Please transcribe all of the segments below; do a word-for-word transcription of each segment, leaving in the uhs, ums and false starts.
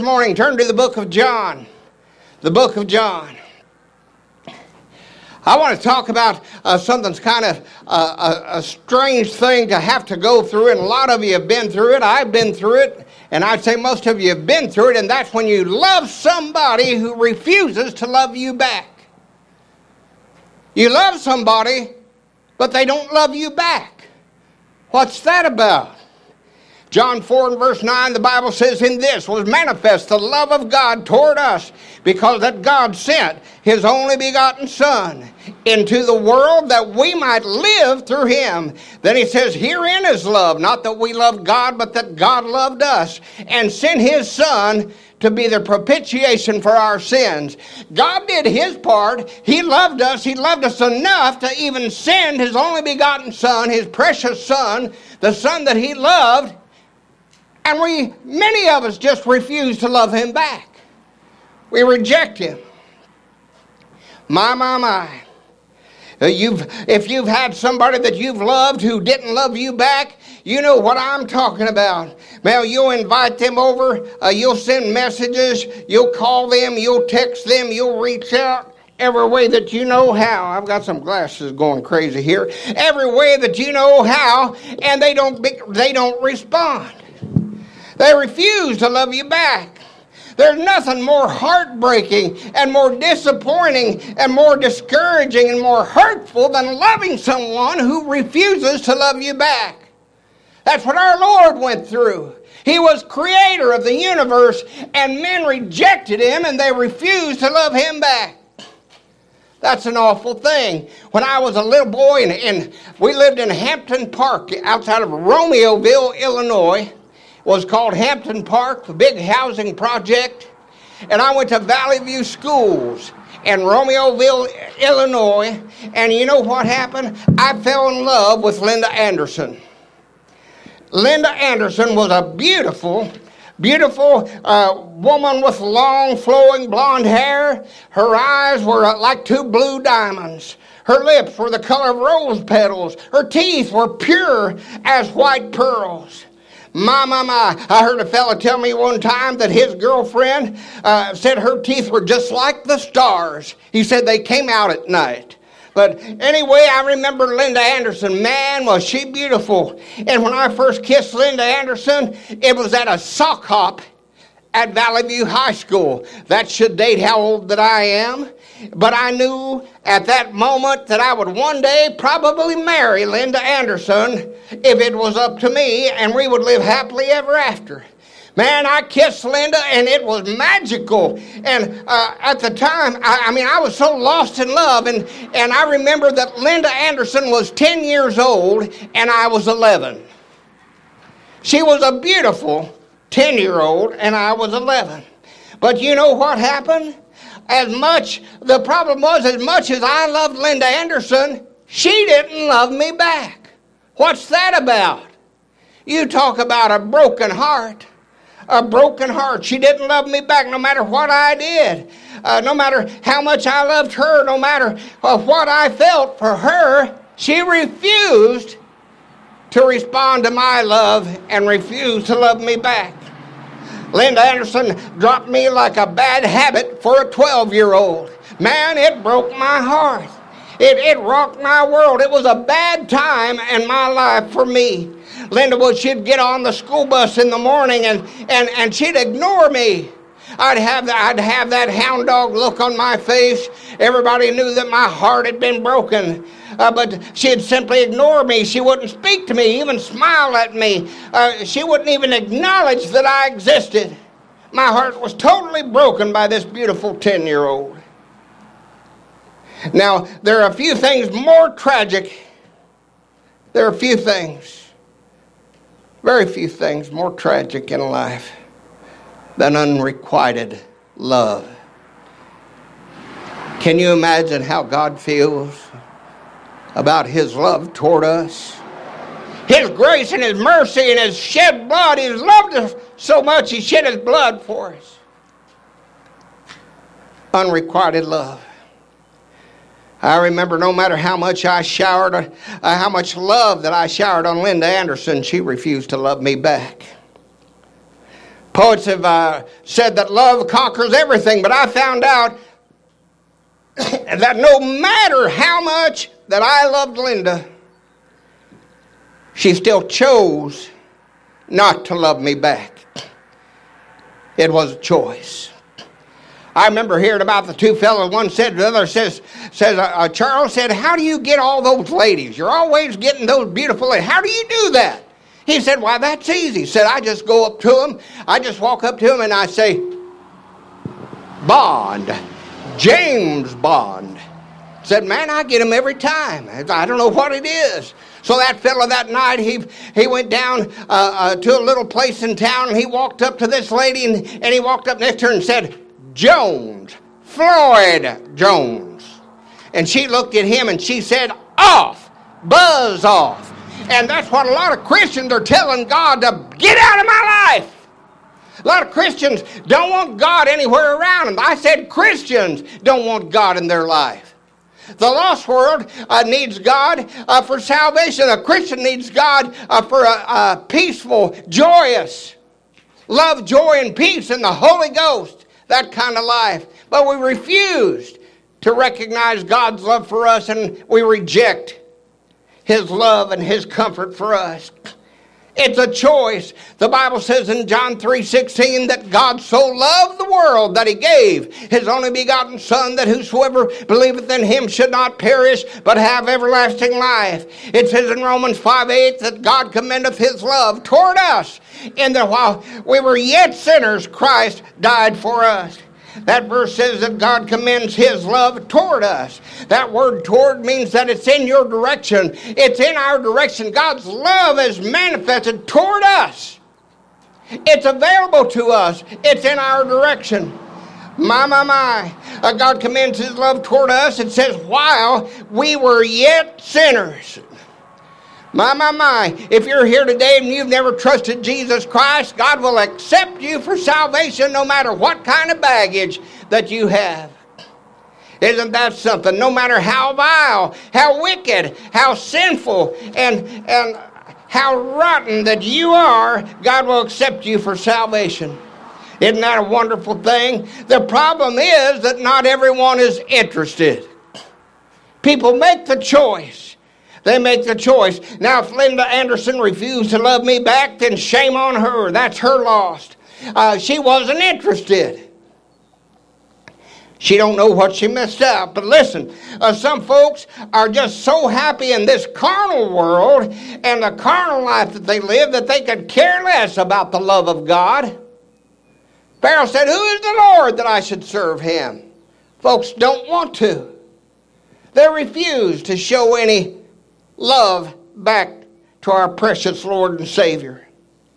morning, turn to the book of John. The book of John. I want to talk about uh, something that's kind of uh, a, a strange thing to have to go through, and a lot of you have been through it. I've been through it, and I'd say most of you have been through it, and that's when you love somebody who refuses to love you back. You love somebody, but they don't love you back. What's that about? John four and verse nine, the Bible says, "In this was manifest the love of God toward us, because that God sent his only begotten Son into the world that we might live through him." Then he says, "Herein is love, not that we loved God, but that God loved us and sent his Son to be the propitiation for our sins." God did his part. He loved us. He loved us enough to even send his only begotten Son, his precious Son, the Son that he loved. And we, many of us just refuse to love him back. We reject him. My, my, my. Uh, You've, if you've had somebody that you've loved who didn't love you back, you know what I'm talking about. Well, you'll invite them over, uh, you'll send messages, you'll call them, you'll text them, you'll reach out every way that you know how. I've got some glasses going crazy here. Every way that you know how, and they don't, be, they don't respond. They refuse to love you back. There's nothing more heartbreaking and more disappointing and more discouraging and more hurtful than loving someone who refuses to love you back. That's what our Lord went through. He was creator of the universe, and men rejected him and they refused to love him back. That's an awful thing. When I was a little boy, and, and we lived in Hampton Park outside of Romeoville, Illinois. Was called Hampton Park, the big housing project. And I went to Valley View Schools in Romeoville, Illinois. And you know what happened? I fell in love with Linda Anderson. Linda Anderson was a beautiful, beautiful uh, woman with long, flowing blonde hair. Her eyes were uh, like two blue diamonds. Her lips were the color of rose petals. Her teeth were pure as white pearls. My, my, my, I heard a fella tell me one time that his girlfriend uh, said her teeth were just like the stars. He said they came out at night. But anyway, I remember Linda Anderson. Man, was she beautiful. And when I first kissed Linda Anderson, it was at a sock hop at Valley View High School. That should date how old that I am. But I knew at that moment that I would one day probably marry Linda Anderson if it was up to me, and we would live happily ever after. Man, I kissed Linda, and it was magical. And uh, at the time, I, I mean, I was so lost in love, and, and I remember that Linda Anderson was ten years old, and I was eleven. She was a beautiful ten-year-old, and I was eleven. But you know what happened? As much, the problem was, as much as I loved Linda Anderson, she didn't love me back. What's that about? You talk about a broken heart. A broken heart. She didn't love me back no matter what I did. Uh, no matter how much I loved her, no matter uh, what I felt for her, she refused to respond to my love and refused to love me back. Linda Anderson dropped me like a bad habit for a twelve-year-old. Man, it broke my heart. It, it rocked my world. It was a bad time in my life for me. Linda would, she'd get on the school bus in the morning and, and, and she'd ignore me. I'd have, I'd have that hound dog look on my face. Everybody knew that my heart had been broken. Uh, but she'd simply ignore me. She wouldn't speak to me, even smile at me. Uh, she wouldn't even acknowledge that I existed. My heart was totally broken by this beautiful ten-year-old. Now, there are a few things more tragic. There are a few things, very few things more tragic in life than unrequited love. Can you imagine how God feels about his love toward us? His grace and his mercy and his shed blood. He's loved us so much he shed his blood for us. Unrequited love. I remember no matter how much I showered, uh, how much love that I showered on Linda Anderson, she refused to love me back. Poets have uh, said that love conquers everything, but I found out that no matter how much that I loved Linda, she still chose not to love me back. It was a choice. I remember hearing about the two fellows. One said to the other, says, says uh, uh, Charles said, how do you get all those ladies? You're always getting those beautiful ladies. How do you do that? He said, why, that's easy. He said, I just go up to them. I just walk up to them and I say, Bond, James Bond. Said, man, I get him every time. I don't know what it is. So that fellow that night, he he went down uh, uh, to a little place in town, and he walked up to this lady, and, and he walked up next to her and said, Jones, Floyd Jones. And she looked at him and she said, off, buzz off. And that's what a lot of Christians are telling God to get out of my life. A lot of Christians don't want God anywhere around them. I said Christians don't want God in their life. The lost world uh, needs God uh, for salvation. A Christian needs God uh, for a, a peaceful, joyous, love, joy, and peace in the Holy Ghost. That kind of life. But we refused to recognize God's love for us, and we reject His love and His comfort for us. It's a choice. The Bible says in John three sixteen that God so loved the world that He gave His only begotten Son, that whosoever believeth in Him should not perish but have everlasting life. It says in Romans five eight that God commendeth His love toward us, in that while we were yet sinners, Christ died for us. That verse says that God commends His love toward us. That word toward means that it's in your direction. It's in our direction. God's love is manifested toward us. It's available to us. It's in our direction. My, my, my. Uh, God commends His love toward us. It says, while we were yet sinners. My, my, my. If you're here today and you've never trusted Jesus Christ, God will accept you for salvation no matter what kind of baggage that you have. Isn't that something? No matter how vile, how wicked, how sinful, and, and how rotten that you are, God will accept you for salvation. Isn't that a wonderful thing? The problem is that not everyone is interested. People make the choice. They make the choice. Now, if Linda Anderson refused to love me back, then shame on her. That's her loss. Uh, she wasn't interested. She don't know what she missed out. But listen, uh, some folks are just so happy in this carnal world and the carnal life that they live that they could care less about the love of God. Pharaoh said, who is the Lord that I should serve Him? Folks don't want to. They refuse to show any love back to our precious Lord and Savior.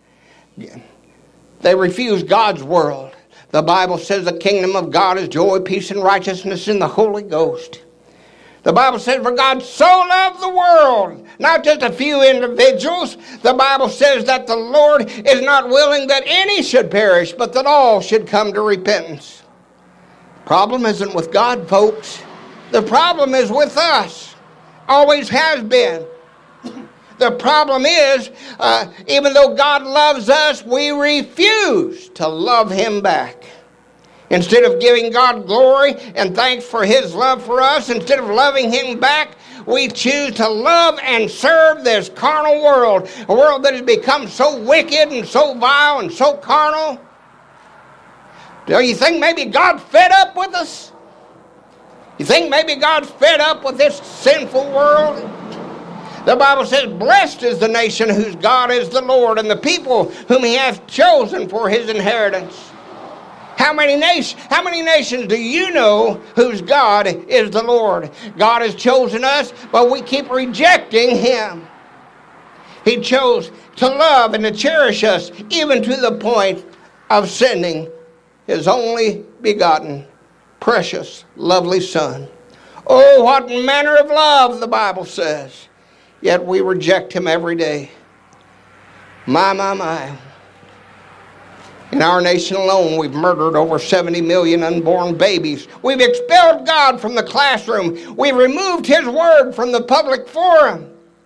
They refuse God's world. The Bible says the kingdom of God is joy, peace, and righteousness in the Holy Ghost. The Bible says, for God so loved the world, not just a few individuals. The Bible says that the Lord is not willing that any should perish, but that all should come to repentance. The problem isn't with God, folks. The problem is with us. Always has been. The problem is, uh, even though God loves us, we refuse to love Him back. Instead of giving God glory and thanks for His love for us, instead of loving Him back, we choose to love and serve this carnal world, a world that has become so wicked and so vile and so carnal. Do you think maybe God's fed up with us? You think maybe God's fed up with this sinful world? The Bible says, blessed is the nation whose God is the Lord, and the people whom He hath chosen for His inheritance. How many nations, how many nations do you know whose God is the Lord? God has chosen us, but we keep rejecting Him. He chose to love and to cherish us, even to the point of sending His only begotten, precious, lovely Son. Oh, what manner of love, the Bible says. Yet we reject Him every day. My, my, my. In our nation alone, we've murdered over seventy million unborn babies. We've expelled God from the classroom. We've removed His Word from the public forum.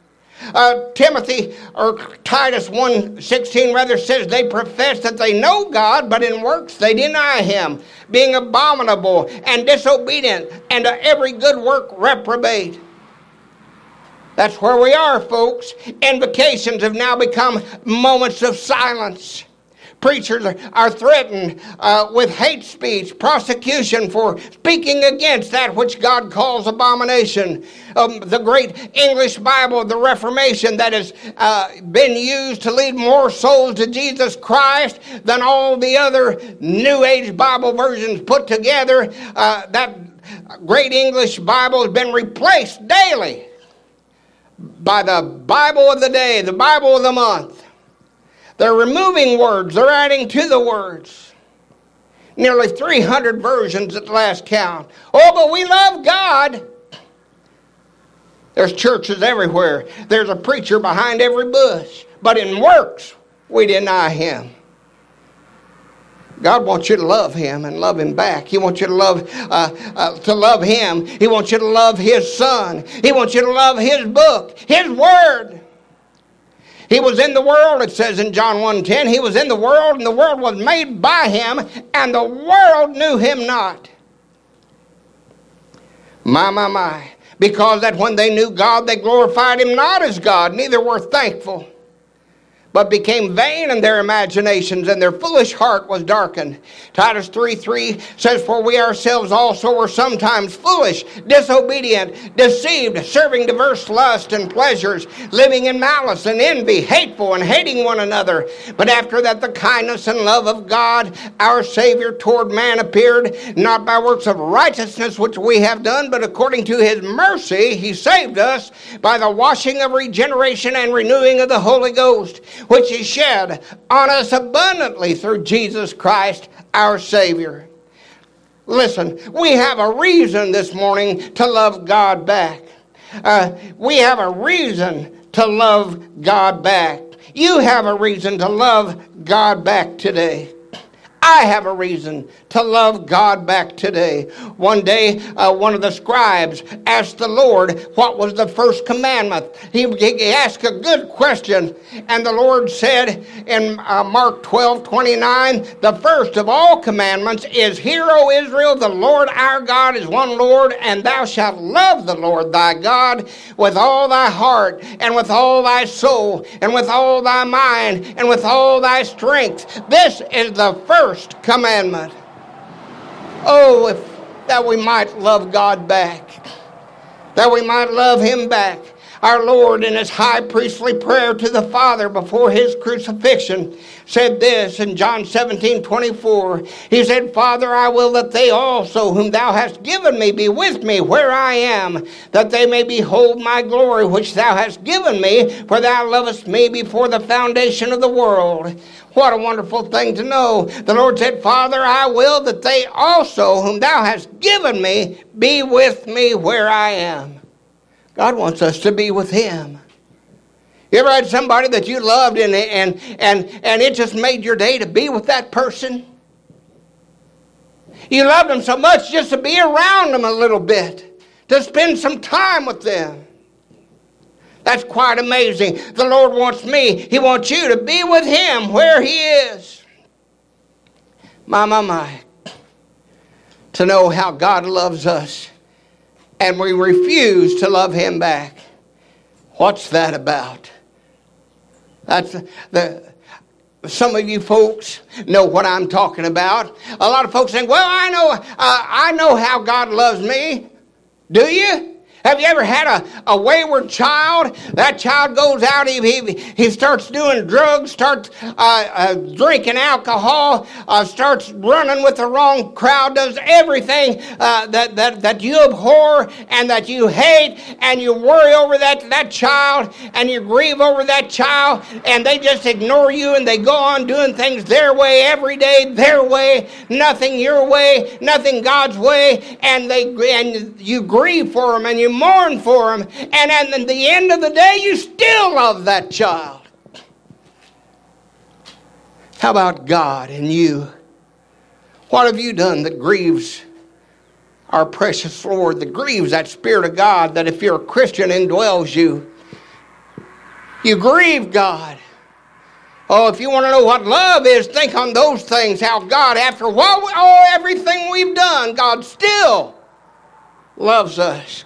Uh, Timothy, or Titus one sixteen rather, says they profess that they know God, but in works they deny him, being abominable and disobedient, and to every good work reprobate. That's where we are, folks. Invocations have now become moments of silence. Preachers are threatened uh, with hate speech, prosecution for speaking against that which God calls abomination. Um, the great English Bible of the Reformation that has uh, been used to lead more souls to Jesus Christ than all the other New Age Bible versions put together. Uh, that great English Bible has been replaced daily by the Bible of the day, the Bible of the month. They're removing words. They're adding to the words. Nearly three hundred versions at the last count. Oh, but we love God. There's churches everywhere. There's a preacher behind every bush. But in works, we deny him. God wants you to love him and love him back. He wants you to love uh, uh, to love him. He wants you to love his son. He wants you to love his book, his word. He was in the world, it says in John one ten. He was in the world, and the world was made by him, and the world knew him not. My, my, my. Because that when they knew God, they glorified him not as God, neither were thankful, but became vain in their imaginations, and their foolish heart was darkened. Titus three three says, for we ourselves also were sometimes foolish, disobedient, deceived, serving diverse lusts and pleasures, living in malice and envy, hateful and hating one another. But after that the kindness and love of God, our Savior toward man appeared, not by works of righteousness which we have done, but according to his mercy he saved us by the washing of regeneration and renewing of the Holy Ghost, which he shed on us abundantly through Jesus Christ our Savior. Listen, we have a reason this morning to love God back. Uh, we have a reason to love God back. You have a reason to love God back today. I have a reason to love God back today. One day, uh, one of the scribes asked the Lord what was the first commandment. He, he asked a good question, and the Lord said in uh, Mark twelve twenty-nine, the first of all commandments is, hear, O Israel, the Lord our God is one Lord, and thou shalt love the Lord thy God with all thy heart, and with all thy soul, and with all thy mind, and with all thy strength. This is the first commandment. Oh, if that we might love God back, that we might love him back. Our Lord, in his high priestly prayer to the Father before his crucifixion, said this in John seventeen twenty-four. He said, Father, I will that they also whom thou hast given me be with me where I am, that they may behold my glory which thou hast given me, for thou lovest me before the foundation of the world. What a wonderful thing to know. The Lord said, Father, I will that they also whom thou hast given me be with me where I am. God wants us to be with him. You ever had somebody that you loved and, and, and, and it just made your day to be with that person? You loved them so much just to be around them a little bit, to spend some time with them. That's quite amazing. The Lord wants me, he wants you to be with him where he is. My, my, my. To know how God loves us and we refuse to love him back. What's that about? That's the some of you folks know what I'm talking about. A lot of folks think, well, I know uh, I know how God loves me. Do you? Have you ever had a, a wayward child? That child goes out, he, he, he starts doing drugs, starts uh, uh, drinking alcohol, uh, starts running with the wrong crowd, does everything uh, that, that, that you abhor and that you hate, and you worry over that, that child, and you grieve over that child, and they just ignore you, and they go on doing things their way every day, their way, nothing your way, nothing God's way, and they and you grieve for them, and you mourn for him, and at the end of the day you still love that child. How about God and you? What have you done that grieves our precious Lord, that grieves that Spirit of God that if you're a Christian indwells you? You grieve God. Oh, if you want to know what love is, think on those things. How God, after what we, oh, everything we've done, God still loves us.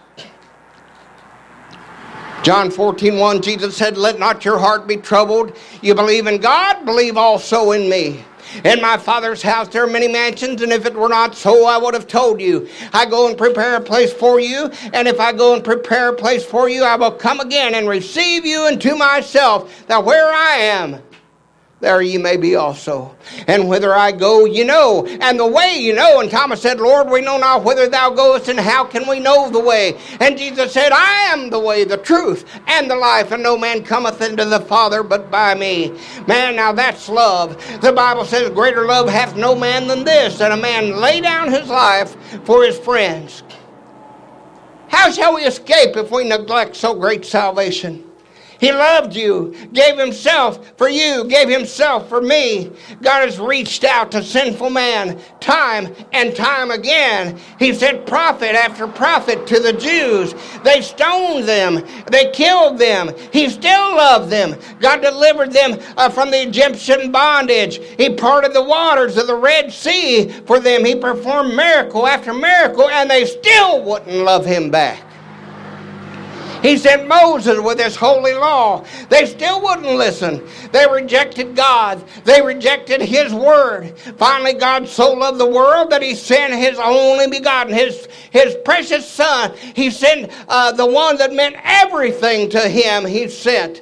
John fourteen one, Jesus said, let not your heart be troubled. You believe in God, believe also in me. In my Father's house there are many mansions, and if it were not so, I would have told you. I go and prepare a place for you, and if I go and prepare a place for you, I will come again and receive you unto myself, that where I am, there ye may be also. And whither I go, you know, and the way you know. And Thomas said, Lord, we know not whither thou goest, and how can we know the way? And Jesus said, I am the way, the truth, and the life, and no man cometh into the Father but by me. Man, now that's love. The Bible says, greater love hath no man than this, that a man lay down his life for his friends. How shall we escape if we neglect so great salvation? He loved you, gave himself for you, gave himself for me. God has reached out to sinful man time and time again. He sent prophet after prophet to the Jews. They stoned them. They killed them. He still loved them. God delivered them uh, from the Egyptian bondage. He parted the waters of the Red Sea for them. He performed miracle after miracle, and they still wouldn't love him back. He sent Moses with his holy law. They still wouldn't listen. They rejected God. They rejected his word. Finally, God so loved the world that he sent his only begotten, his, his precious son. He sent uh, the one that meant everything to him. He sent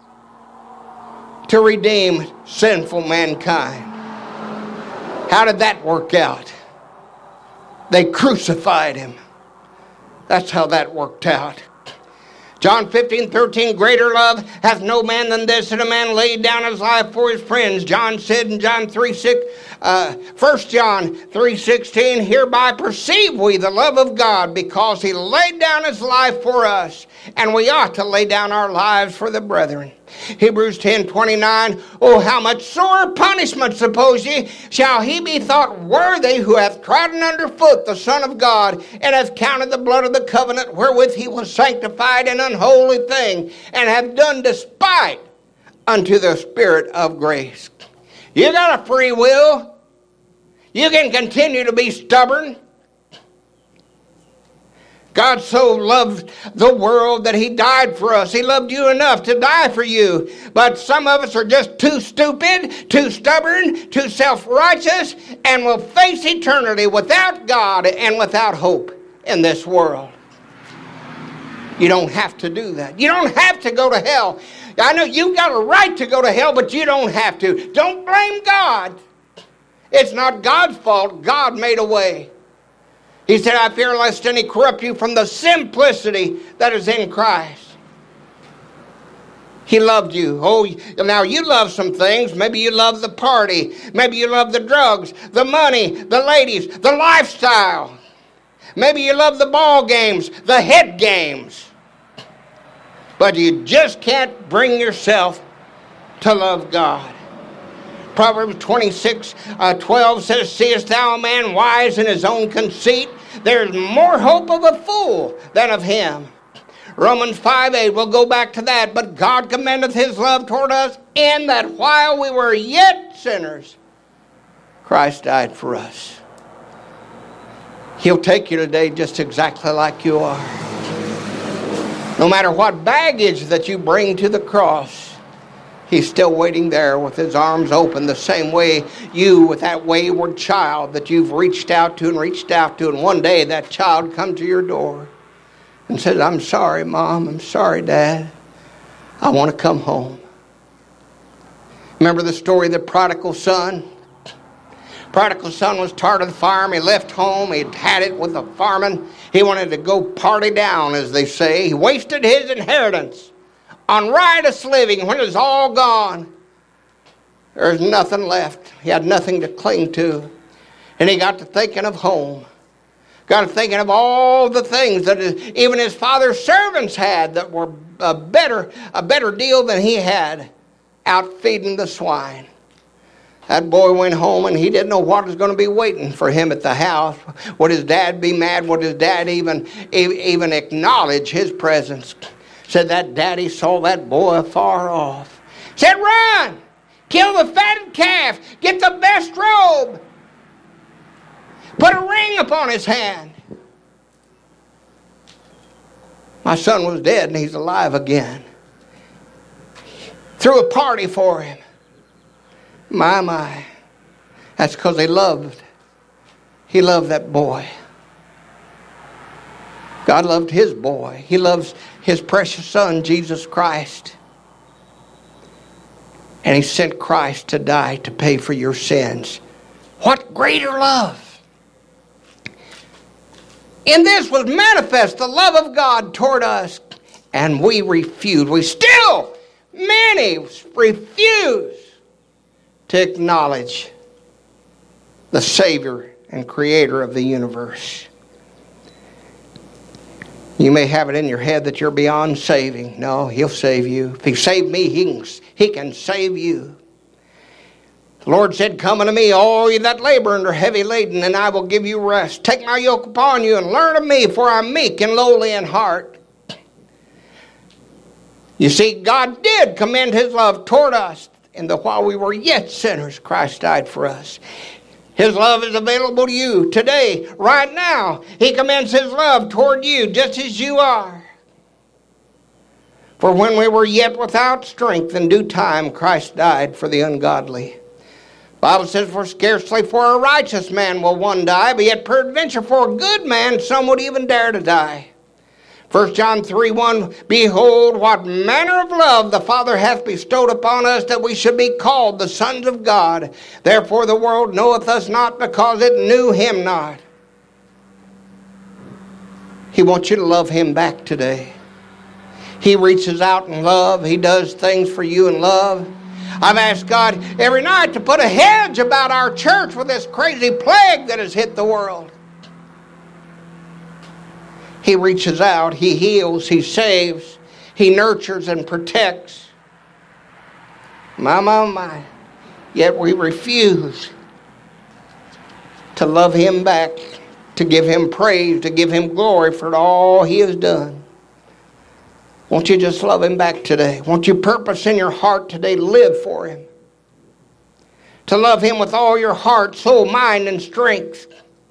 to redeem sinful mankind. How did that work out? They crucified him. That's how that worked out. John fifteen thirteen, greater love hath no man than this, that a man laid down his life for his friends. John said in John three six, uh, First John three sixteen, hereby perceive we the love of God, because he laid down his life for us, and we ought to lay down our lives for the brethren. Hebrews ten twenty-nine, oh, how much sore punishment, suppose ye, shall he be thought worthy who hath trodden under foot the Son of God, and hath counted the blood of the covenant wherewith he was sanctified an unholy thing, and hath done despite unto the Spirit of grace. You got a free will. You can continue to be stubborn. God so loved the world that he died for us. He loved you enough to die for you. But some of us are just too stupid, too stubborn, too self-righteous, and will face eternity without God and without hope in this world. You don't have to do that. You don't have to go to hell. I know you've got a right to go to hell, but you don't have to. Don't blame God. It's not God's fault. God made a way. He said, I fear lest any corrupt you from the simplicity that is in Christ. He loved you. Oh, now you love some things. Maybe you love the party. Maybe you love the drugs, the money, the ladies, the lifestyle. Maybe you love the ball games, the head games. But you just can't bring yourself to love God. Proverbs twenty-six twelve says, seest thou a man wise in his own conceit? There is more hope of a fool than of him. Romans five eight, we'll go back to that. But God commendeth his love toward us, in that while we were yet sinners, Christ died for us. He'll take you today just exactly like you are. No matter what baggage that you bring to the cross, he's still waiting there with his arms open, the same way you, with that wayward child that you've reached out to and reached out to, and one day that child comes to your door and says, I'm sorry, Mom, I'm sorry, Dad. I want to come home. Remember the story of the prodigal son? Prodigal son was tired of the farm. He left home. He'd had it with the farming. He wanted to go party down, as they say. He wasted his inheritance on riotous living. When it was all gone, there's nothing left. He had nothing to cling to. And he got to thinking of home. Got to thinking of all the things that even his father's servants had that were a better, a better deal than he had, out feeding the swine. That boy went home and he didn't know what was going to be waiting for him at the house. Would his dad be mad? Would his dad even, even acknowledge his presence? Said that daddy saw that boy afar off. Said, run! Kill the fatted calf. Get the best robe. Put a ring upon his hand. My son was dead and he's alive again. Threw a party for him. My, my. That's because he loved. He loved that boy. God loved his boy. He loves his precious son, Jesus Christ. And he sent Christ to die to pay for your sins. What greater love? In this was manifest the love of God toward us, and we refused. We still, many refuse to acknowledge the Savior and Creator of the universe. You may have it in your head that you're beyond saving. No, He'll save you. If He saved me, He can, he can save you. The Lord said, come unto me, all ye that labor and are heavy laden, and I will give you rest. Take my yoke upon you and learn of me, for I am meek and lowly in heart. You see, God did commend His love toward us, and that while we were yet sinners, Christ died for us. His love is available to you today, right now. He commends His love toward you just as you are. For when we were yet without strength, in due time Christ died for the ungodly. The Bible says, for scarcely for a righteous man will one die, but yet peradventure for a good man some would even dare to die. First John three one, behold, what manner of love the Father hath bestowed upon us, that we should be called the sons of God. Therefore the world knoweth us not, because it knew Him not. He wants you to love Him back today. He reaches out in love. He does things for you in love. I've asked God every night to put a hedge about our church with this crazy plague that has hit the world. He reaches out, He heals, He saves, He nurtures and protects. My, my, my. Yet we refuse to love Him back, to give Him praise, to give Him glory for all He has done. Won't you just love Him back today? Won't you purpose in your heart today to live for Him? To love Him with all your heart, soul, mind, and strength.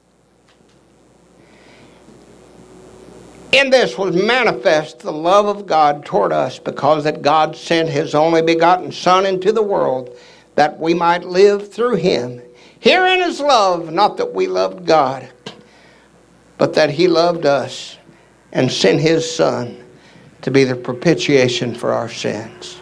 In this was manifest the love of God toward us, because that God sent His only begotten Son into the world, that we might live through Him. Herein is love, not that we loved God, but that He loved us and sent His Son to be the propitiation for our sins.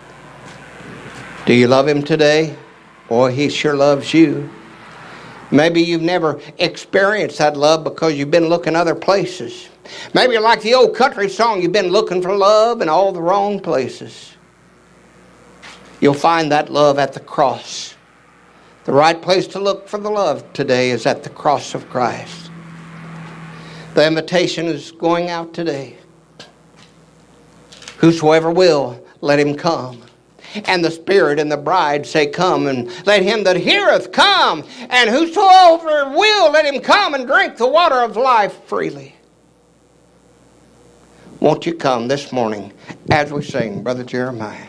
Do you love Him today? Boy, He sure loves you. Maybe you've never experienced that love because you've been looking other places. Maybe you're like the old country song, you've been looking for love in all the wrong places. You'll find that love at the cross. The right place to look for the love today is at the cross of Christ. The invitation is going out today. Whosoever will, let him come. And the Spirit and the bride say, come, and let him that heareth come. And whosoever will, let him come and drink the water of life freely. Won't you come this morning as we sing, Brother Jeremiah?